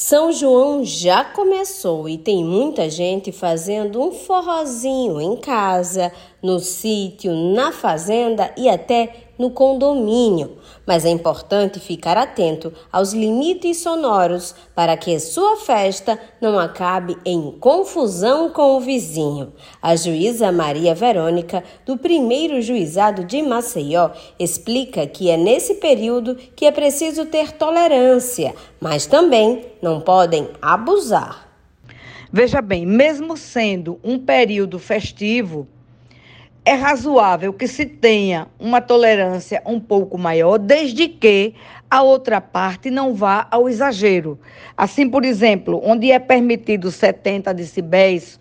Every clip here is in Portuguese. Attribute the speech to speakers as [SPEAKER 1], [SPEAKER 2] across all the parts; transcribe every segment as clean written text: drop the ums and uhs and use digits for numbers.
[SPEAKER 1] São João já começou e tem muita gente fazendo um forrozinho em casa, no sítio, na fazenda e até no condomínio. Mas é importante ficar atento aos limites sonoros para que sua festa não acabe em confusão com o vizinho. A juíza Maria Verônica, do 1º Juizado de Maceió, explica que é nesse período que é preciso ter tolerância, mas também não podem abusar.
[SPEAKER 2] Veja bem, mesmo sendo um período festivo, é razoável que se tenha uma tolerância um pouco maior, desde que a outra parte não vá ao exagero. Assim, por exemplo, onde é permitido 70 decibéis,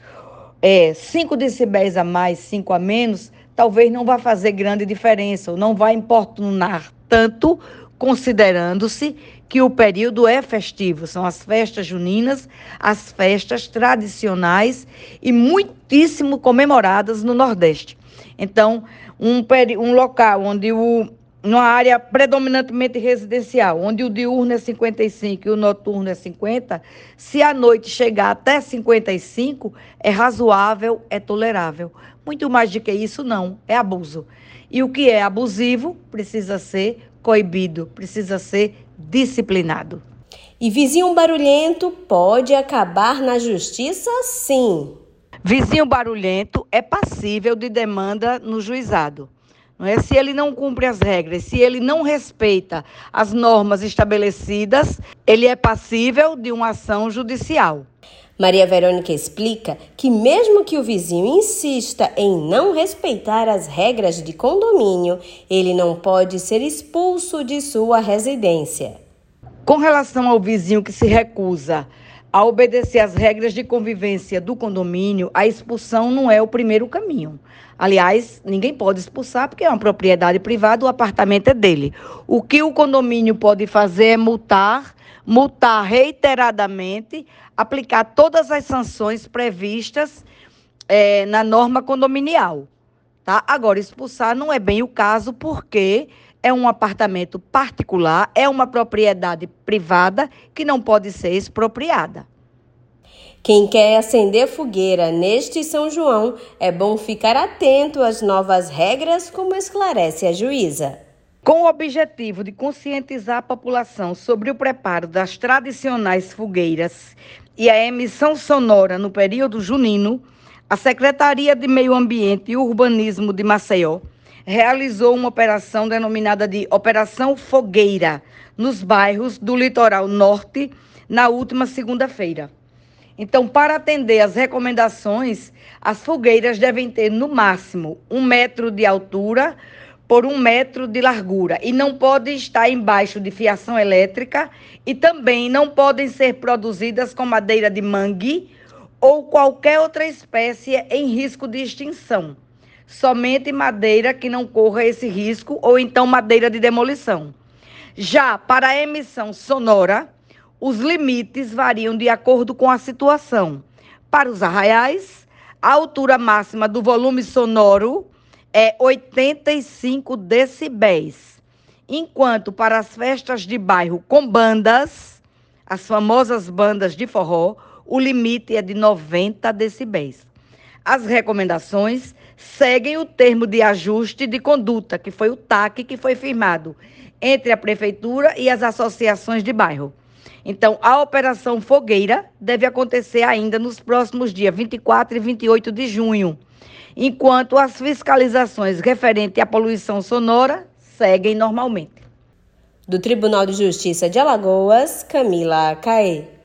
[SPEAKER 2] 5 decibéis a mais, 5 a menos, talvez não vá fazer grande diferença, ou não vai importunar tanto, considerando-se que o período é festivo. São as festas juninas, as festas tradicionais e muitíssimo comemoradas no Nordeste. Então, um local onde numa área predominantemente residencial, onde o diurno é 55 e o noturno é 50, se a noite chegar até 55, é razoável, é tolerável. Muito mais do que isso, não, é abuso. E o que é abusivo precisa ser coibido, precisa ser disciplinado.
[SPEAKER 1] E vizinho barulhento pode acabar na justiça, sim.
[SPEAKER 2] Vizinho barulhento é passível de demanda no juizado. Não é? Se ele não cumpre as regras, se ele não respeita as normas estabelecidas, ele é passível de uma ação judicial.
[SPEAKER 1] Maria Verônica explica que mesmo que o vizinho insista em não respeitar as regras de condomínio, ele não pode ser expulso de sua residência.
[SPEAKER 2] Com relação ao vizinho que se recusa a obedecer às regras de convivência do condomínio, a expulsão não é o primeiro caminho. Aliás, ninguém pode expulsar porque é uma propriedade privada, o apartamento é dele. O que o condomínio pode fazer é multar reiteradamente, aplicar todas as sanções previstas na norma condominial. Tá? Agora, expulsar não é bem o caso porque é um apartamento particular, é uma propriedade privada que não pode ser expropriada.
[SPEAKER 1] Quem quer acender fogueira neste São João, é bom ficar atento às novas regras, como esclarece a juíza.
[SPEAKER 2] Com o objetivo de conscientizar a população sobre o preparo das tradicionais fogueiras e a emissão sonora no período junino, a Secretaria de Meio Ambiente e Urbanismo de Maceió realizou uma operação denominada de Operação Fogueira, nos bairros do Litoral Norte, na última segunda-feira. Então, para atender às recomendações, as fogueiras devem ter, no máximo, 1 metro de altura por 1 metro de largura e não podem estar embaixo de fiação elétrica e também não podem ser produzidas com madeira de mangue ou qualquer outra espécie em risco de extinção. Somente madeira que não corra esse risco ou então madeira de demolição. Já para a emissão sonora, os limites variam de acordo com a situação. Para os arraiais, a altura máxima do volume sonoro é 85 decibéis, enquanto para as festas de bairro com bandas, as famosas bandas de forró, o limite é de 90 decibéis. As recomendações seguem o termo de ajuste de conduta, que foi o TAC que foi firmado entre a Prefeitura e as associações de bairro. Então, a Operação Fogueira deve acontecer ainda nos próximos dias 24 e 28 de junho, enquanto as fiscalizações referentes à poluição sonora seguem normalmente.
[SPEAKER 1] Do Tribunal de Justiça de Alagoas, Camila Caê.